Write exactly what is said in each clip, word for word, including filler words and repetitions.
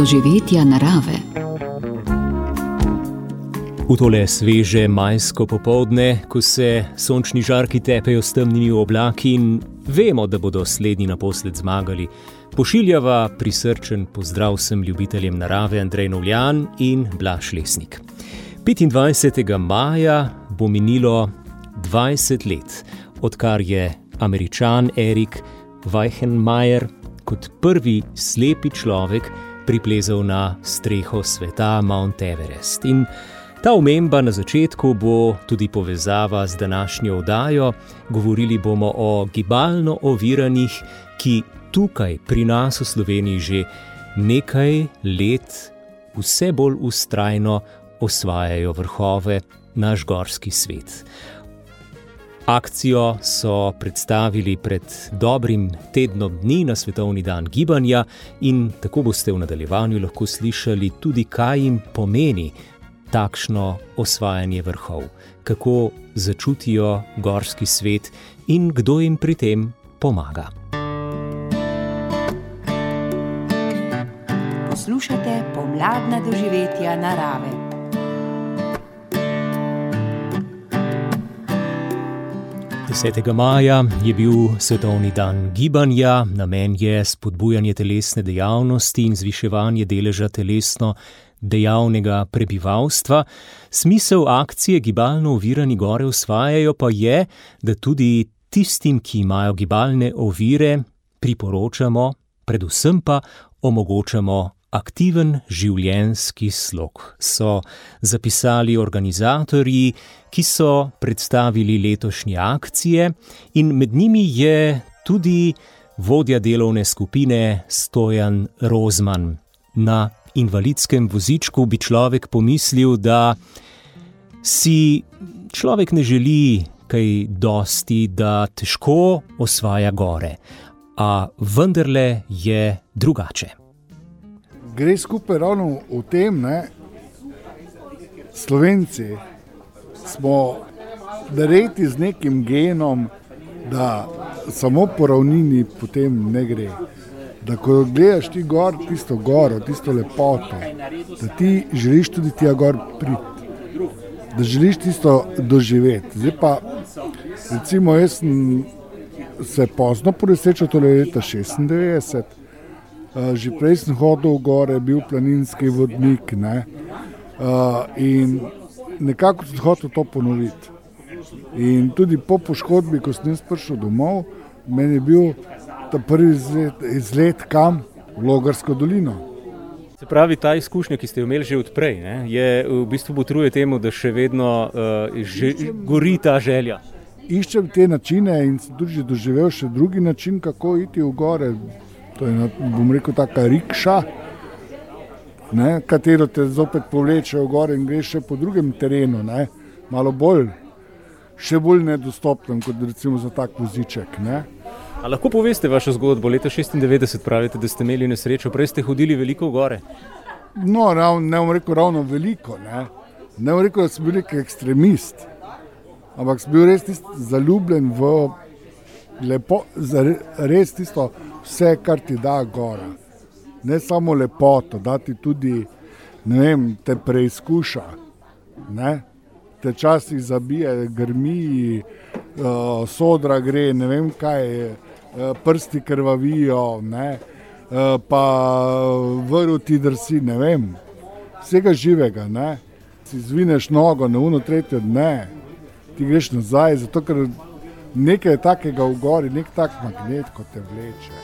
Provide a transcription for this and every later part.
doživetja narave. V tole sveže majsko popoldne, ko se sončni žarki tepejo s temnimi oblaki in vemo, da bodo slednji naposled zmagali, pošiljava prisrčen pozdrav vsem ljubiteljem narave Andrej Novljan in Blaž Lesnik. petindvajsetega maja bo minilo dvajset let, odkar je Američan Erik Weihenmayer kot prvi slepi človek priplezal na streho sveta Mount Everest. In ta omemba na začetku bo tudi povezava z današnjo oddajo. Govorili bomo o gibalno oviranih, ki tukaj pri nas v Sloveniji že nekaj let vse bolj vztrajno osvajajo vrhove naš gorski svet. Akcijo so predstavili pred dobrim tednom dni na Svetovni dan gibanja in tako boste v nadaljevanju lahko slišali tudi, kaj jim pomeni takšno osvajanje vrhov, kako začutijo gorski svet in kdo jim pri tem pomaga. Poslušate pomladna doživetja narave. desetega maja je bil Svetovni dan gibanja, namen je spodbujanje telesne dejavnosti in zviševanje deleža telesno dejavnega prebivalstva. Smisel akcije gibalno ovirani gore osvajajo pa je, da tudi tistim, ki imajo gibalne ovire, priporočamo, predvsem pa omogočamo aktiven življenjski slog, so zapisali organizatorji, ki so predstavili letošnje akcije, in med njimi je tudi vodja delovne skupine Stojan Rozman. Na invalidskem vozičku bi človek pomislil, da si človek ne želi kaj dosti, da težko osvaja gore, a vendarle je drugače. Gre skupaj ravno v tem, ne, Slovenci smo narejeni z nekim genom, da samo po ravnini potem ne gre. Da ko gledaš ti gor, tisto goro, tisto lepoto, da ti želiš tudi tja gor priti, da želiš tisto doživeti. Zdaj pa, recimo, jaz sem se pozno ponesrečil, tole leta šestindevetdeset, že prej sem hodil v gore, bil planinski vodnik, ne, in nekako sem hotel to ponoviti. In tudi po poškodbi, ko sem prišel domov, meni je bil ta prvi izlet, izlet kam? V Logarsko dolino. Se pravi, ta izkušnja, ki ste jo imeli že odprej, ne, je v bistvu botruje temu, da še vedno uh, že, gori ta želja. Iščem te načine in sem tudi doživel še drugi način, kako iti v gore. To je, bom rekel, taka rikša, ne, katero te zopet povleče v gore in greš še po drugem terenu, ne, malo bolj, še bolj nedostopnem, kot recimo za tak voziček, ne. A lahko poveste vašo zgodbo? Leta šestindevetdeset pravite, da ste imeli nesrečo, prej ste hodili veliko v gore. No, rav, ne bom rekel ravno veliko, ne. Ne bom rekel, da sem bil nek ekstremist, ampak sem bil res tisto zaljubljen v lepo, res tisto vse, kar ti da gora. Ne samo lepoto, da ti tudi, ne vem, te preizkuša, ne. Te časih zabije, grmi, uh, sodra gre, ne vem kaj, uh, prsti krvavijo, ne, uh, pa vrv ti drsi, ne vem, vsega živega, ne. Si zvineš nogo, na uno tretjo, ne, ti greš nazaj, zato ker nekaj je takega v gori, nek tak magnet, ko te vleče.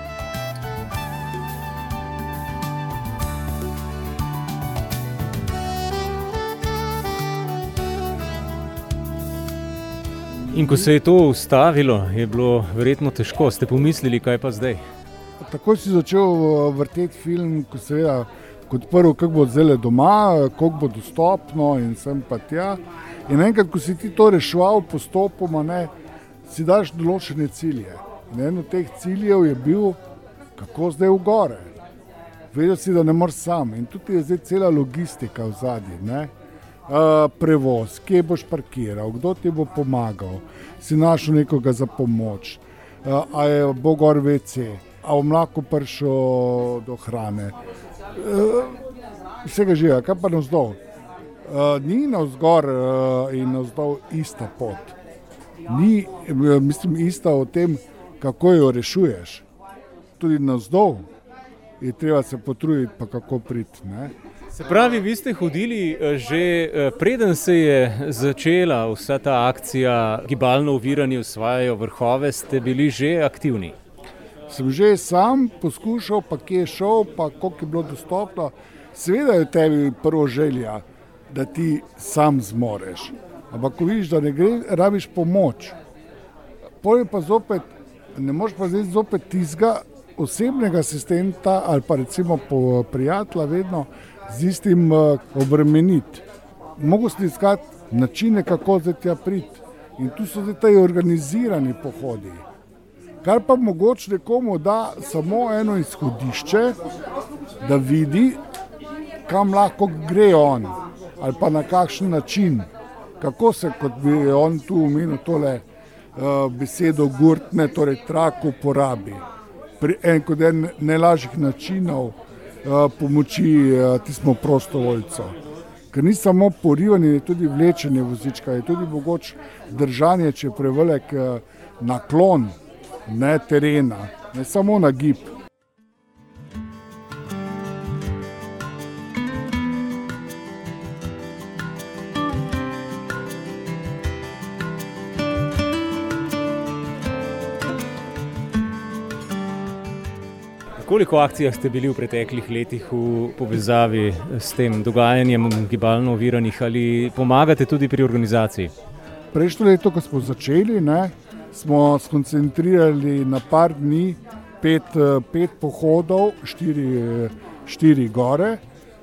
In ko se je to ustavilo, je bilo verjetno težko. Ste pomislili, kaj pa zdaj? Tako si začel vrteti film, ko seveda kot prvo, kako bo zdaj doma, koliko bo dostopno in sem pa tja. In enkrat, ko si ti to reševal postopoma, ne, si daš določene cilje. In en od teh ciljev je bil, kako zdaj v gore. Vedel si, da ne moreš sam. In tudi je zdaj cela logistika v zadnji, ne. Uh, prevoz, kje boš parkiral, kdo ti bo pomagal, si našel nekoga za pomoč, uh, a je bo gor ve ce, a v mlaku prišel do hrane. vsega živega, kaj pa navzdol. Ni navzgor in navzdol ista pot. Ni, mislim, ista o tem, kako jo rešuješ. Tudi navzdol je treba se potruditi, pa kako priti, ne? Se pravi, vi ste hodili že preden se je začela vsa ta akcija Gibalno ovirani osvajajo vrhove, ste bili že aktivni? Sem že sam poskušal, pa kje je šel, pa koliko je bilo dostopno. Seveda je v tebi prvo želja, da ti sam zmoreš. Ampak ko vidiš, da ne gre, rabiš pomoč. Potem pa zopet, ne moreš pa zdaj zopet tizga osebnega asistenta ali pa recimo prijatelja vedno z istim obremeniti. Mogo si iskati načine, kako zdaj tja priti. In tu so zdaj taj organizirani pohodi. Kar pa mogoče nekomu da samo eno izhodišče, da vidi, kam lahko gre on ali pa na kakšen način. Kako se, kot bi on tu omenil tole uh, besedo gurtne, torej trak uporabi. Pri en kot en najlažjih načinov uh, pomoči uh, tismo prostovoljcev. Ker ni samo porivanje, je tudi vlečenje vozička, je tudi mogoče držanje, če je prevelik uh, naklon, ne terena, ne samo na gib. V koliko akcijah ste bili v preteklih letih v povezavi s tem dogajanjem gibalno oviranih ali pomagate tudi pri organizaciji? Prejšnjo leto, ko smo začeli, ne, smo skoncentrirali na par dni pet, pet pohodov, štiri, štiri gore.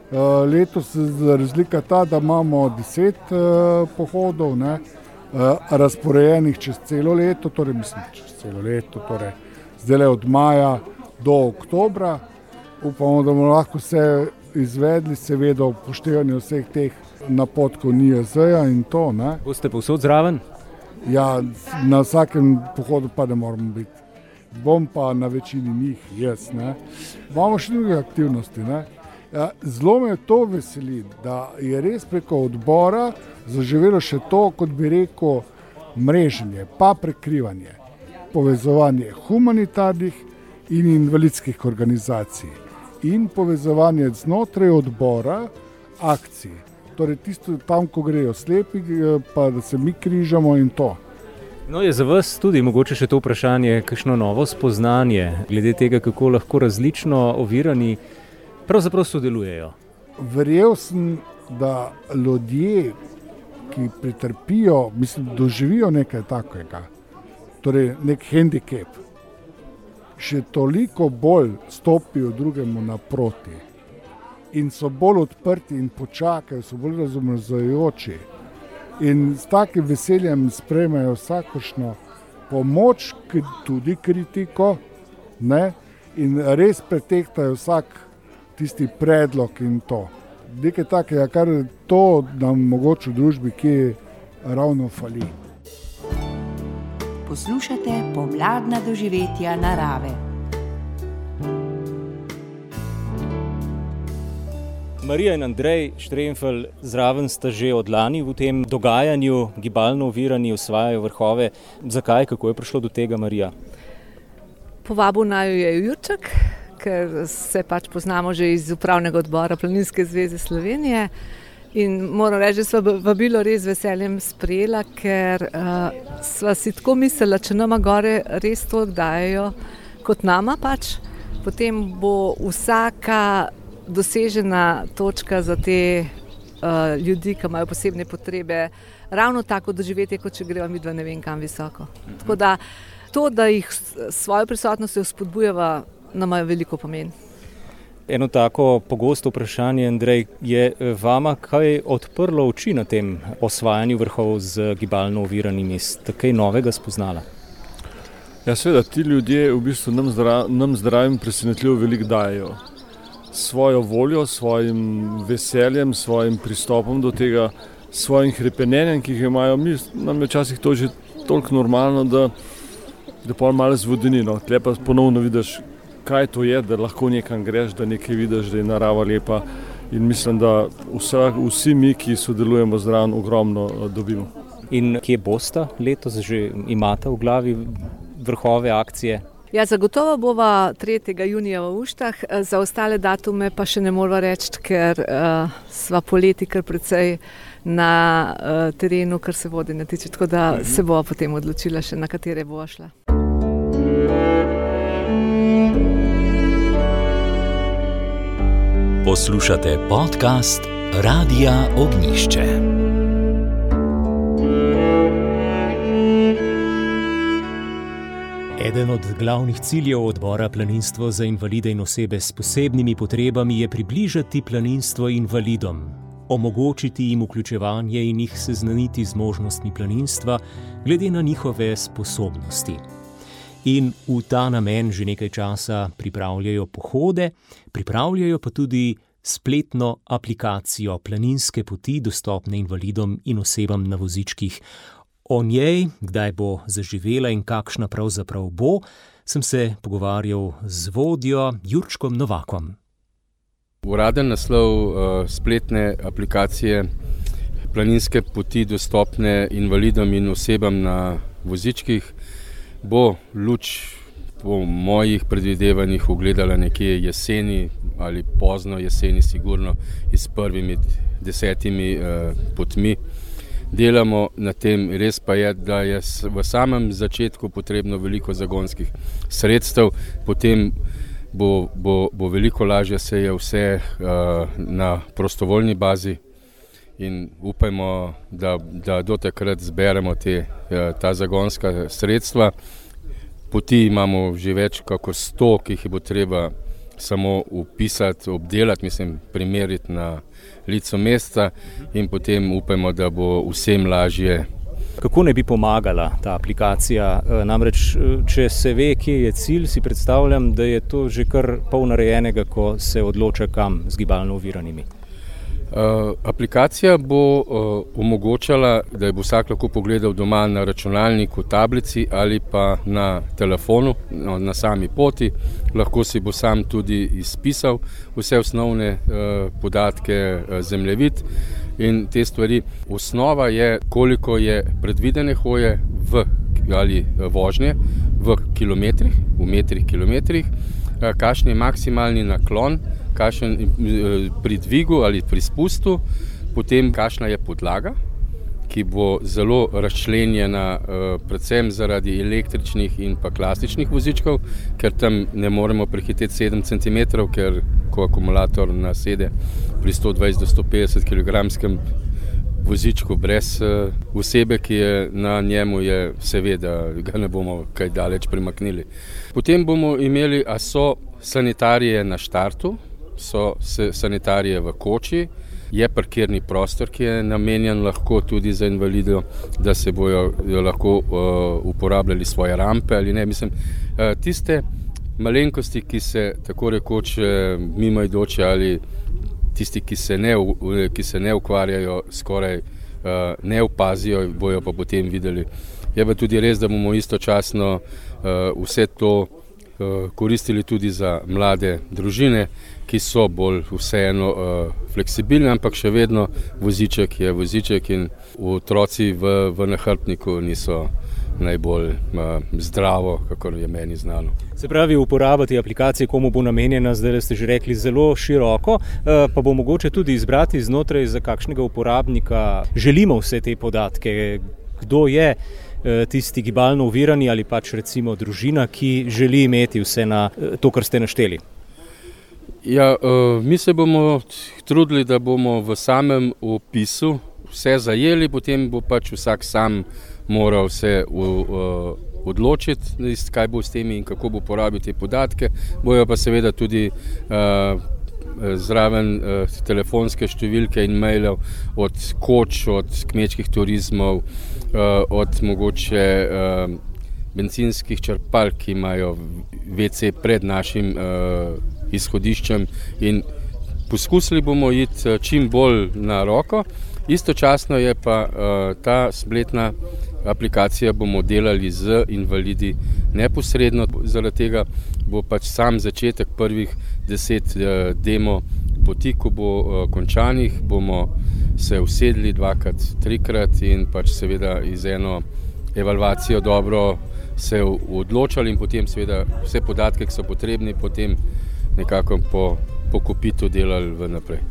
Letos je razlika ta, da imamo deset pohodov, ne, razporejenih čez celo leto, torej mislim čez celo leto, torej zdaj od maja do oktobra. Upamo, da bomo lahko vse izvedli, seveda upoštevanje vseh teh napotkov N I J Z-ja in to, ne. Boste povsod zraven? Ja, na vsakem pohodu pa ne moramo biti. Bom pa na večini njih, jaz, ne. Imamo še druge aktivnosti, ne. Ja, zelo me to veseli, da je res preko odbora zaživelo še to, kot bi rekel, mreženje, pa prekrivanje, povezovanje humanitarnih in invalidskih organizacij in povezovanje znotraj odbora akcij. Torej tisto tam, ko grejo slepi, pa da se mi križamo in to. No, je za vas tudi mogoče še to vprašanje, kakšno novo spoznanje glede tega, kako lahko različno ovirani pravzaprav sodelujejo? Verjel sem, da ljudje, ki pretrpijo, mislim, doživijo nekaj takega, torej nek hendikep, še toliko bolj stopijo drugemu naproti in so bolj odprti in počakajo, so bolj razumevajoči in s takim veseljem sprejmejo vsakošno pomoč, tudi kritiko, ne, in res pretehtajo vsak tisti predlog in to. Nekaj takega, kar to nam mogoče v družbi, ki ravno fali. Poslušate pomladna doživetja narave. Marija in Andrej Štremfelj, zraven sta že od lani v tem dogajanju gibalno ovirani osvajajo vrhove. Zakaj, kako je prišlo do tega, Marija? Povabil naju je Jurček, ker se pač poznamo že iz upravnega odbora Planinske zveze Slovenije. In moram reči, da sva vabilo res veseljem sprejela, ker uh, sva si tako mislila, če nama gore res toliko dajejo kot nama pač, potem bo vsaka dosežena točka za te uh, ljudi, ki imajo posebne potrebe, ravno tako doživetje, kot če greva midva ne vem kam visoko. Tako da to, da jih svojo prisotnostjo spodbujava, nama veliko pomeni. Eno tako pogosto vprašanje, Andrej, je vama kaj odprlo oči na tem osvajanju vrhov z gibalno oviranimi? Ste kaj novega spoznala? Ja, seveda, ti ljudje v bistvu nam, zdra, nam zdravim presenetljivo veliko dajejo. Svojo voljo, svojim veseljem, svojim pristopom do tega, svojim hrepenenjem, ki jih imajo. Mi, nam je včasih to že toliko normalno, da, da pol malo zvodeni. No. Tle pa ponovno vidiš, kaj to je, da lahko nekam greš, da nekaj vidiš, da je narava lepa. In mislim, da vsa, vsi mi, ki sodelujemo zraven, ogromno dobimo. In kje boste letos, že imate v glavi vrhove akcije? Ja, zagotovo bova tretjega junija v Uštah, za ostale datume pa še ne morava reči, ker uh, sva poleti kar precej na uh, terenu, kar se vode ne tiče, tako da se bova potem odločila še, na katere bova šla. Poslušate podcast Radia Ognjišče. Eden od glavnih ciljev odbora Planinstvo za invalide in osebe s posebnimi potrebami je približati planinstvo invalidom, omogočiti jim vključevanje in jih seznaniti z možnostmi planinstva glede na njihove sposobnosti. In v ta namen že nekaj časa pripravljajo pohode, pripravljajo pa tudi spletno aplikacijo Planinske poti, dostopne invalidom in osebam na vozičkih. O njej, kdaj bo zaživela in kakšna pravzaprav bo, sem se pogovarjal z vodjo Jurčkom Novakom. Uraden naslov uh, spletne aplikacije Planinske poti, dostopne invalidom in osebam na vozičkih, bo luč po mojih predvidevanjih ugledala nekje jeseni ali pozno jeseni, sigurno s prvimi desetimi uh, potmi. Delamo na tem, res pa je, da je v samem začetku potrebno veliko zagonskih sredstev, potem bo, bo, bo veliko lažje se je vse uh, na prostovoljni bazi in upajmo, da, da do takrat zberemo te, uh, ta zagonska sredstva. Poti imamo že več kako sto, ki jih bo treba samo upisati, obdelati, mislim, primeriti na licu mesta in potem upamo, da bo vsem lažje. Kako ne bi pomagala ta aplikacija? Namreč, če se ve, kje je cilj, si predstavljam, da je to že kar pol narejenega, ko se odloča kam z gibalno oviranimi. Uh, aplikacija bo uh, omogočala, da je bo vsak lahko pogledal doma na računalniku, tablici ali pa na telefonu, no, na sami poti. Lahko si bo sam tudi izpisal vse osnovne uh, podatke, uh, zemljevid in te stvari. Osnova je, koliko je predvidene hoje v, ali vožnje v kilometrih, v metrih kilometrih, uh, kakšen je maksimalni naklon, kakšen pri dvigu ali pri spustu, potem kakšna je podlaga, ki bo zelo razčlenjena predvsem zaradi električnih in pa klasičnih vozičkov, ker tam ne moremo prehiteti sedem centimetrov, ker ko akumulator nasede pri sto dvajset do sto petdeset kilogramskem vozičku brez osebe, ki je na njemu, je seveda, ga ne bomo kaj daleč premaknili. Potem bomo imeli, a so sanitarije na štartu, so sanitarije v koči, je parkirni prostor, ki je namenjen lahko tudi za invalide, da se bojo lahko uh, uporabljali svoje rampe ali ne. Mislim, uh, tiste malenkosti, ki se tako rekoč mimoidoči ali tisti, ki se ne, ki se ne ukvarjajo, skoraj uh, ne opazijo, bojo pa potem videli. Je pa tudi res, da bomo istočasno uh, vse to koristili tudi za mlade družine, ki so bolj vseeno uh, fleksibilni, ampak še vedno voziček je voziček in otroci v, v nahrbtniku niso najbolj uh, zdravo, kakor je meni znano. Se pravi, uporaba te aplikacije komu bo namenjena, zdaj ste že rekli, zelo široko, uh, pa bo mogoče tudi izbrati znotraj, za kakšnega uporabnika želimo vse te podatke, kdo je tisti gibalno ovirani ali pač recimo družina, ki želi imeti vse na to, kar ste našteli? Ja, mi se bomo trudili, da bomo v samem opisu vse zajeli, potem bo pač vsak sam moral se odločiti, kaj bo s temi in kako bo porabil te podatke. Bojo pa seveda tudi zraven uh, telefonske številke in mailov od koč, od kmečkih turizmov, uh, od mogoče uh, bencinskih črpalk, ki imajo ve ce pred našim uh, izhodiščem in poskusili bomo iti čim bolj na roko. Istočasno je pa uh, ta spletna aplikacija bomo delali z invalidi neposredno, zaradi tega bo pač sam začetek prvih deset uh, demo poti, ko bo uh, končanih, bomo se usedli dvakrat, trikrat in pač seveda iz eno evalvacijo dobro se odločali in potem seveda vse podatke, ki so potrebni, potem nekako po, po kopitu delali v naprej.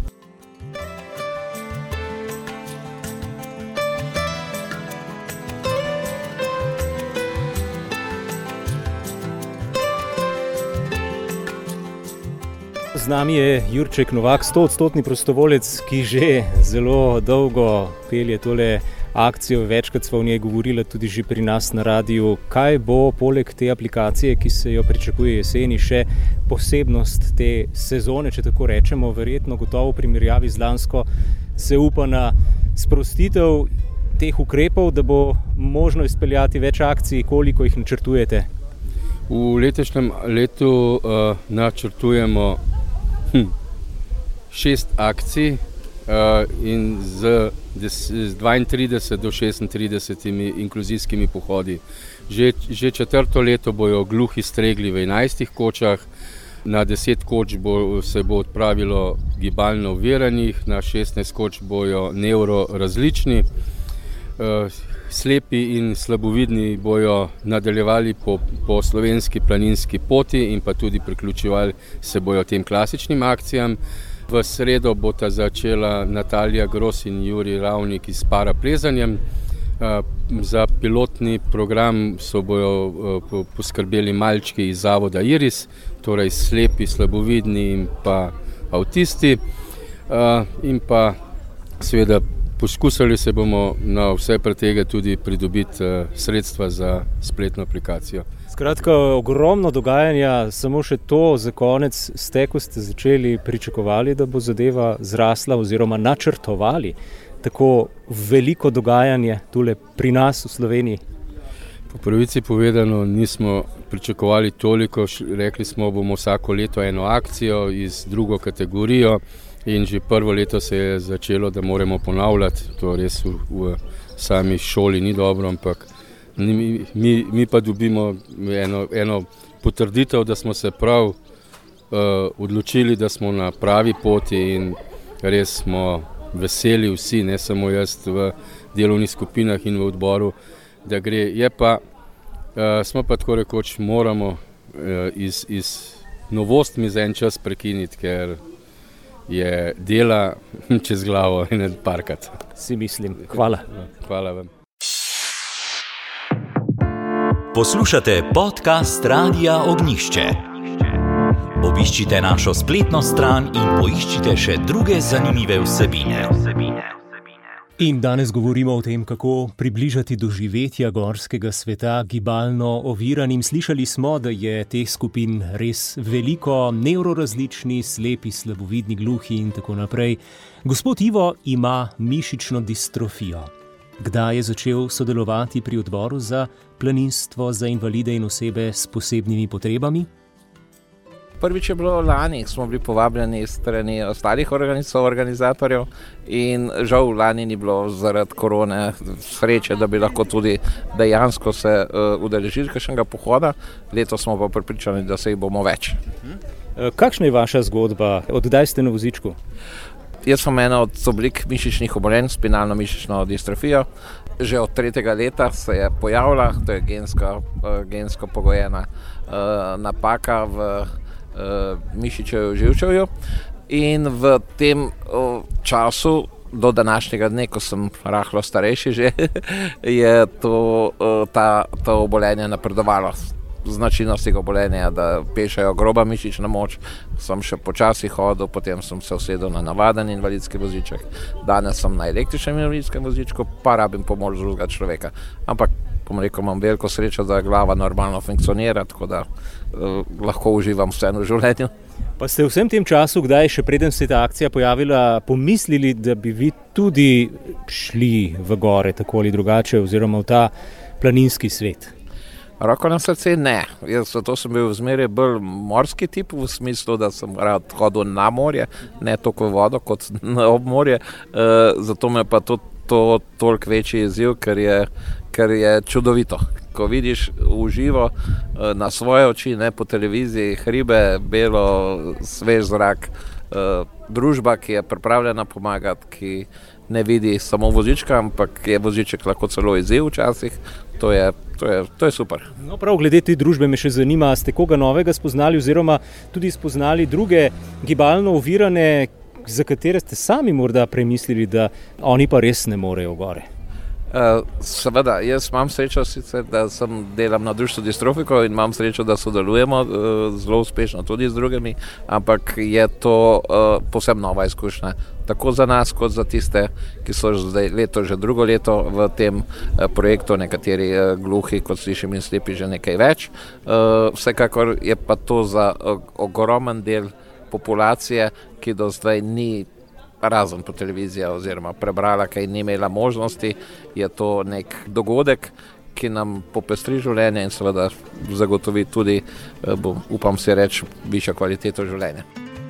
Z nami je Jurček Novak, stoodstotni prostovoljec, ki že zelo dolgo pelje tole akcijo. Večkrat smo o njej govorili tudi že pri nas na radiju. Kaj bo poleg te aplikacije, ki se jo pričakuje jeseni, še posebnost te sezone, če tako rečemo, verjetno gotovo v primerjavi z lansko se upa na sprostitev teh ukrepov, da bo možno izpeljati več akcij, koliko jih načrtujete? V letošnjem letu uh, načrtujemo hm, šest akcij uh, in z, z dvaintrideset do šestintrideset inkluzijskimi pohodi. Že, že četrto leto bojo gluhi stregli v enajstih kočah, na deset koč bo, se bo odpravilo gibalno oviranih, na šestnajst koč bojo nevrorazlični. Uh, Slepi in slabovidni bojo nadaljevali po, po slovenski planinski poti in pa tudi priključevali se bojo tem klasičnim akcijam. V sredo bota začela Natalija Gros in Jurij Ravnik s paraplezanjem. Za pilotni program so bojo poskrbeli malčki iz zavoda Iris, torej slepi, slabovidni in pa avtisti. In pa seveda poskusili se bomo na vse pretege tudi pridobiti uh, sredstva za spletno aplikacijo. Skratka, ogromno dogajanja, samo še to za konec ste, ko ste začeli pričakovali, da bo zadeva zrasla oziroma načrtovali tako veliko dogajanje tule pri nas v Sloveniji? Po pravici povedano nismo pričakovali toliko, rekli smo, bomo vsako leto eno akcijo iz drugo kategorijo. In že prvo leto se je začelo, da moramo ponavljati, to res v, v sami šoli ni dobro, ampak mi, mi, mi pa dobimo eno, eno potrditev, da smo se prav uh, odločili, da smo na pravi poti in res smo veseli vsi, ne samo jaz v delovnih skupinah in v odboru, da gre. Je pa, uh, smo pa tako rekoč moramo uh, iz, iz novostmi za en čas prekiniti, ker je dela čez glavo in parkrat. Si mislim. Hvala. Hvala vam. Poslušate podcast Radia Ognjišče. Obiščite našo spletno stran in poiščite še druge zanimive vsebine. In danes govorimo o tem, kako približati doživetja gorskega sveta gibalno oviranim. Slišali smo, da je teh skupin res veliko, nevrorazlični, slepi, slabovidni, gluhi in tako naprej. Gospod Ivo ima mišično distrofijo. Kdaj je začel sodelovati pri odboru za planinstvo za invalide in osebe s posebnimi potrebami? Prvič je bilo lani, smo bili povabljeni strani ostalih organizatorjev in žal lani ni bilo zaradi korone sreče, da bi lahko tudi dejansko se uh, udeležili kakšnega pohoda. Letos smo pa prepričani, da se jih bomo več. Kakšna je vaša zgodba? Od kdaj ste na vozičku? Jaz sem ena od oblik mišičnih obolenj, spinalno mišično distrofijo. Že od tretjega leta se je pojavila, to je gensko, uh, gensko pogojena uh, napaka v mišičev živčevju in v tem času do današnjega dne, ko sem rahlo starejši že, je to, ta, to obolenje napredovalo. Značilnost tega obolenja je, da pešajo groba mišična moč, sem še počasi hodil, potem sem se usedel na navaden invalidski voziček, danes sem na električnem invalidskem vozičku, pa rabim pomoč drugega človeka. Ampak bom rekel, imam veliko srečo, da glava normalno funkcionira, tako da eh, lahko uživam vseeno v življenju. Pa ste v vsem tem času, kdaj še preden se je ta akcija pojavila, pomislili, da bi vi tudi šli v gore tako ali drugače oziroma v ta planinski svet? Roko na srce ne. Jaz zato sem bil vzmeraj bolj morski tip, v smislu, da sem rad hodil na morje, ne toliko v vodo kot na obmorje. E, zato me pa to, to toliko večji izziv, ker je, ker je čudovito. ko vidiš v živo na svoje oči, ne po televiziji, hribe, belo, svež zrak, družba, ki je pripravljena pomagati, ki ne vidi samo vozička, ampak je voziček lahko celo izziv včasih, to je, to je, to je super. No, prav glede te družbe me še zanima, ste koga novega spoznali oziroma tudi spoznali druge gibalno ovirane, za katere ste sami morda premislili, da oni pa res ne morejo gore? Uh, seveda, jaz imam srečo sicer, da sem delam na društvu distrofikov in imam srečo, da sodelujemo uh, zelo uspešno tudi z drugimi, ampak je to uh, povsem nova izkušnja. Tako za nas, kot za tiste, ki so zdaj leto, že drugo leto v tem uh, projektu, nekateri uh, gluhi, kot slišim in slepi, že nekaj več. Uh, vsekakor je pa to za uh, ogromen del populacije, ki do zdaj ni razen po televiziji oziroma prebrala, kaj ni imela možnosti, je to nek dogodek, ki nam popestri življenje in seveda zagotovi tudi, bom, upam si reči, višjo kvaliteto življenja.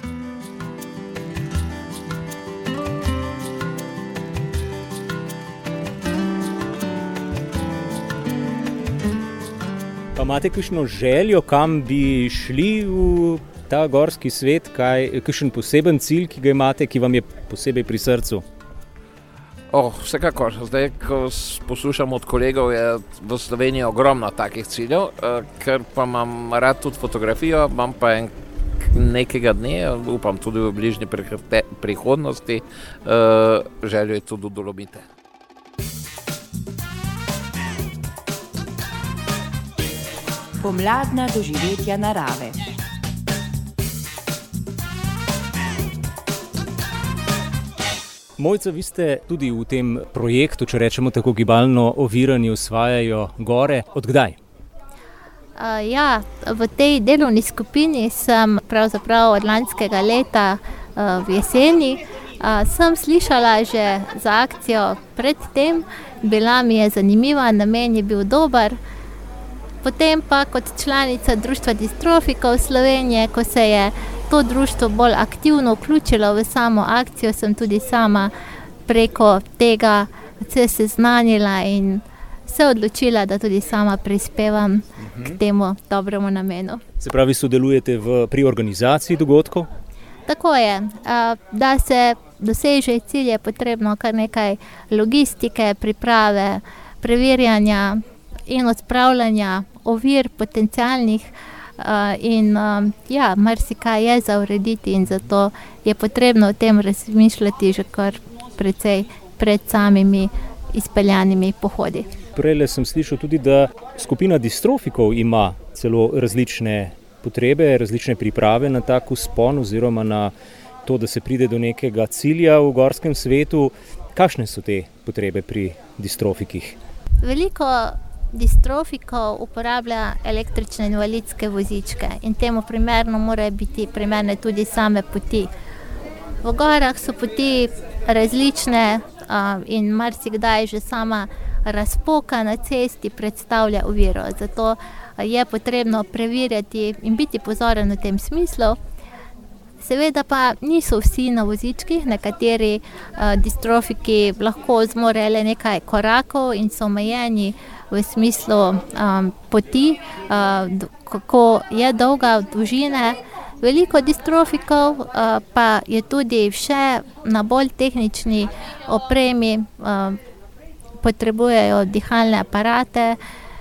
Pa imate kakšno željo, kam bi šli v ta gorski svet, kaj, kakšen poseben cilj, ki ga imate, ki vam je posebej pri srcu? Oh, vsekakor. Zdaj, ko poslušam od kolegov, je v Sloveniji ogromno takih ciljev, ker pa imam rad tudi fotografijo, imam pa en nekega dne, upam tudi v bližnji prihodnosti, željo je tudi Dolomite. Pomladna doživetja narave. Mojca, vi ste tudi v tem projektu, če rečemo tako, gibalno ovirani osvajajo gore. Od kdaj? Uh, ja, v tej delovni skupini sem pravzaprav od lanskega leta uh, v jeseni. Uh, sem slišala že za akcijo pred tem, bila mi je zanimiva, namen je bil dober. Potem pa kot članica Društva distrofikov Slovenije, ko se je to društvo bolj aktivno vključilo v samo akcijo, sem tudi sama preko tega se seznanila in se odločila, da tudi sama prispevam uh-huh. k temu dobremu namenu. Se pravi, sodelujete v, pri organizaciji dogodkov? Tako je. Da se doseže cilj, je potrebno kar nekaj logistike, priprave, preverjanja in odpravljanja ovir potencialnih uh, in uh, ja, marsikaj je za urediti in zato je potrebno o tem razmišljati že kar precej pred samimi izpeljanimi pohodi. Prejle sem slišal tudi, da skupina distrofikov ima celo različne potrebe, različne priprave na tak vzpon oziroma na to, da se pride do nekega cilja v gorskem svetu. Kakšne so te potrebe pri distrofikih? Veliko distrofikov uporablja električne invalidske vozičke in temu primerno morajo biti primerne tudi same poti. V gorah so poti različne uh, in marsikdaj že sama razpoka na cesti predstavlja oviro. Zato je potrebno preverjati in biti pozoren v tem smislu. Seveda pa niso vsi na vozičkih, nekateri uh, distrofiki lahko zmorejo le nekaj korakov in so omejeni v smislu um, poti, uh, kako je dolga dolžine. Veliko distrofikov uh, pa je tudi še na bolj tehnični opremi, uh, potrebujejo dihalne aparate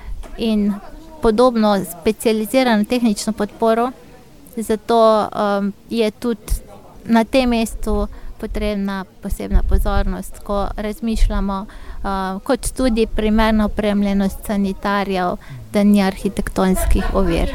in podobno specializirano tehnično podporo. Zato um, je tudi na tem mestu potrebna posebna pozornost, ko razmišljamo, uh, kot tudi primerna opremljenost sanitarjev, da ni arhitektonskih ovir.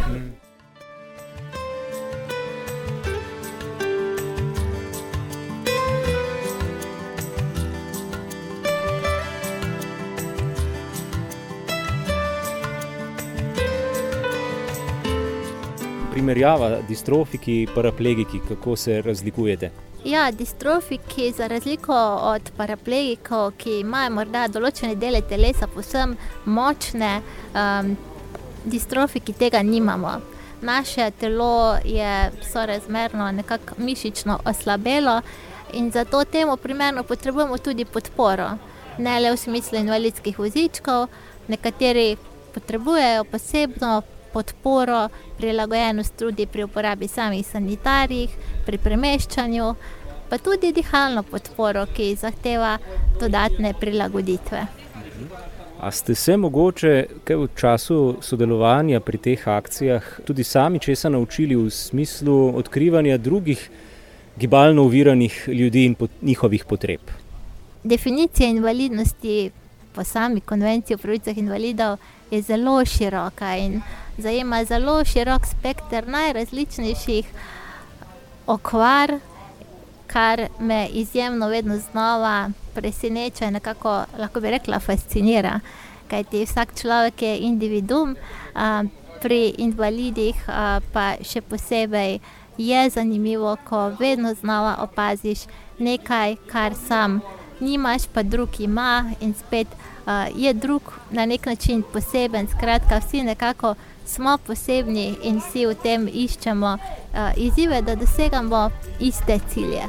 Primerjava distrofiki, paraplegiki, kako se razlikujete? Ja, distrofiki za razliko od paraplegikov, ki imajo morda določene dele telesa povsem močne, um, distrofiki tega nimamo. Naše telo je sorazmerno nekako mišično oslabelo in zato temu primerno potrebujemo tudi podporo. Ne le v smislu invalidskih vozičkov, nekateri potrebujejo posebno podporo, prilagojenost tudi pri uporabi samih sanitarij, pri premeščanju, pa tudi dihalno podporo, ki zahteva dodatne prilagoditve. A ste se mogoče kaj v času sodelovanja pri teh akcijah tudi sami česa naučili v smislu odkrivanja drugih gibalno oviranih ljudi in pot, njihovih potreb? Definicija invalidnosti po sami konvenciji o pravicah invalidov je zelo široka in zajema zelo širok spekter najrazličnejših okvar, kar me izjemno vedno znova preseneča in nekako, lahko bi rekla, fascinira. Kajti vsak človek je individuum, a, pri invalidih a, pa še posebej je zanimivo, ko vedno znova opaziš nekaj, kar sam nimaš, pa drug ima in spet a, je drug na nek način poseben. Skratka, vsi nekako smo posebni in vsi v tem iščemo a, izzive, da dosegamo iste cilje.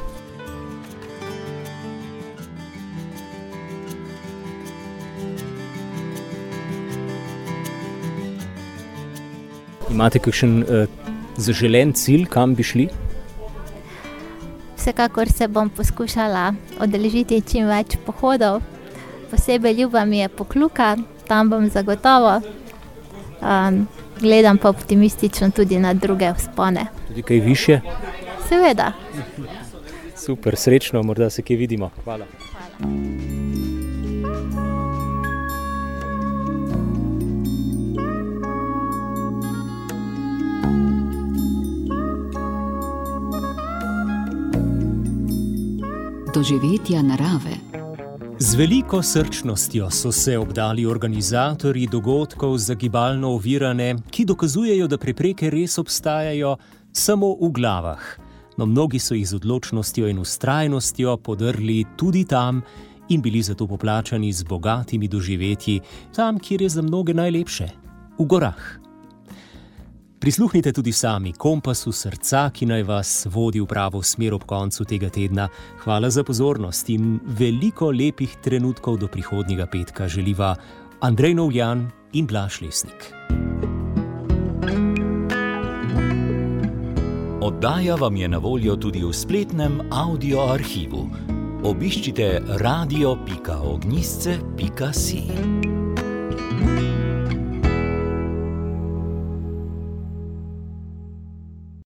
Imate kakšen uh, zaželen cilj, kam bi šli? Vsekakor se bom poskušala udeležiti čim več pohodov. Posebej ljuba mi je Pokljuka, tam bom zagotovo. Um, gledam pa optimistično tudi na druge vzpone. Tudi kaj višje? Seveda. Super, srečno, morda se kje vidimo. Hvala. Hvala. Doživetja narave. Z veliko srčnostjo so se obdali organizatorji dogodkov za gibalno ovirane, ki dokazujejo, da prepreke res obstajajo samo v glavah. No, mnogi so jih z odločnostjo in vztrajnostjo podrli tudi tam in bili zato poplačani z bogatimi doživetji, tam, kjer je za mnoge najlepše, v gorah. Prisluhnite tudi sami kompasu srca, ki naj vas vodi v pravo smer ob koncu tega tedna. Hvala za pozornost in veliko lepih trenutkov do prihodnjega petka želiva Andrej Novljan in Blaž Lesnik. Oddaja vam je na voljo tudi v spletnem audio arhivu. Obiščite radio pika ognjisce pika si.